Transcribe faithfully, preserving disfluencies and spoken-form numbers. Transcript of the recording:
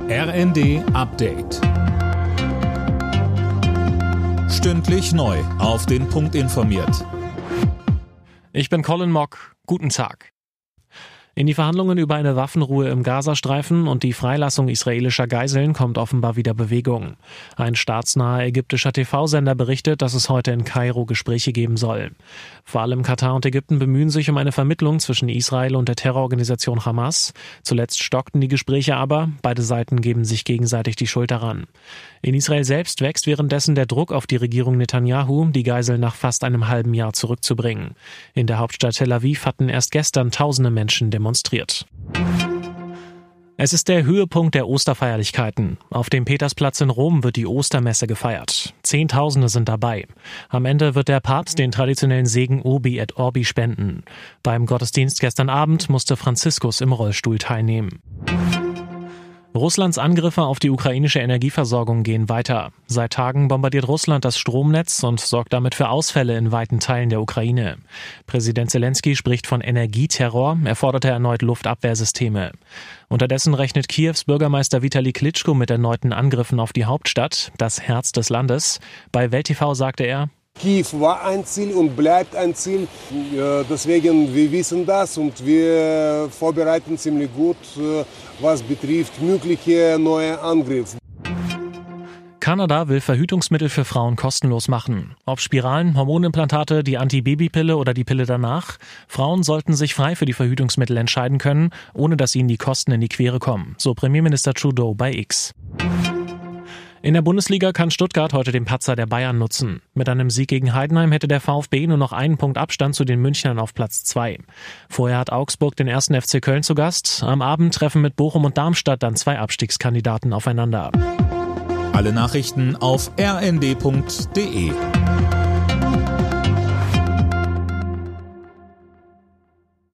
R N D Update. Stündlich neu auf den Punkt informiert. Ich bin Colin Mock. Guten Tag. In die Verhandlungen über eine Waffenruhe im Gazastreifen und die Freilassung israelischer Geiseln kommt offenbar wieder Bewegung. Ein staatsnaher ägyptischer T V-Sender berichtet, dass es heute in Kairo Gespräche geben soll. Vor allem Katar und Ägypten bemühen sich um eine Vermittlung zwischen Israel und der Terrororganisation Hamas. Zuletzt stockten die Gespräche aber, beide Seiten geben sich gegenseitig die Schuld daran. In Israel selbst wächst währenddessen der Druck auf die Regierung Netanyahu, die Geiseln nach fast einem halben Jahr zurückzubringen. In der Hauptstadt Tel Aviv hatten erst gestern tausende Menschen demonstriert. Es ist der Höhepunkt der Osterfeierlichkeiten. Auf dem Petersplatz in Rom wird die Ostermesse gefeiert. Zehntausende sind dabei. Am Ende wird der Papst den traditionellen Segen Urbi et Orbi spenden. Beim Gottesdienst gestern Abend musste Franziskus im Rollstuhl teilnehmen. Russlands Angriffe auf die ukrainische Energieversorgung gehen weiter. Seit Tagen bombardiert Russland das Stromnetz und sorgt damit für Ausfälle in weiten Teilen der Ukraine. Präsident Zelensky spricht von Energieterror, er forderte erneut Luftabwehrsysteme. Unterdessen rechnet Kiews Bürgermeister Vitali Klitschko mit erneuten Angriffen auf die Hauptstadt, das Herz des Landes. Bei Welt T V sagte er: Kiew war ein Ziel und bleibt ein Ziel. Deswegen, wir wissen das und wir vorbereiten ziemlich gut, was betrifft mögliche neue Angriffe. Kanada will Verhütungsmittel für Frauen kostenlos machen. Ob Spiralen, Hormonimplantate, die Antibabypille oder die Pille danach. Frauen sollten sich frei für die Verhütungsmittel entscheiden können, ohne dass ihnen die Kosten in die Quere kommen, so Premierminister Trudeau bei X. In der Bundesliga kann Stuttgart heute den Patzer der Bayern nutzen. Mit einem Sieg gegen Heidenheim hätte der VfB nur noch einen Punkt Abstand zu den Münchnern auf Platz zwei. Vorher hat Augsburg den ersten F C Köln zu Gast. Am Abend treffen mit Bochum und Darmstadt dann zwei Abstiegskandidaten aufeinander. Alle Nachrichten auf r n d punkt d e.